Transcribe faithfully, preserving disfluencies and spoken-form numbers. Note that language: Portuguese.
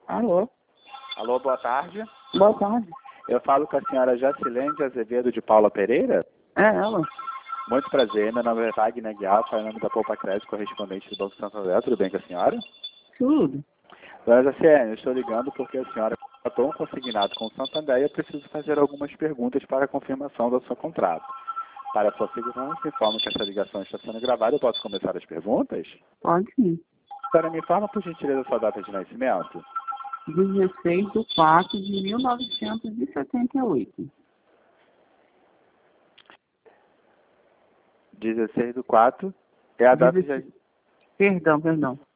Alô? Alô, boa tarde. Boa tarde. Eu falo com a senhora Jacilene de Azevedo de Paula Pereira. É ela? Muito prazer, meu nome é Wagner Guial, falo em nome da Poupa Crédito, correspondente do Banco Santander. Tudo bem com a senhora? Tudo. Dona Jacilene, eu estou ligando porque a senhora contratou um consignado com o Santander e eu preciso fazer algumas perguntas para a confirmação do seu contrato. Para a sua segurança, informo que essa ligação está sendo gravada. Eu posso começar as perguntas? Pode sim. A senhora me informa, por gentileza, a sua data de nascimento? dezesseis de quatro de mil novecentos e setenta e oito. dezesseis do quatro é a data de... Perdão, perdão.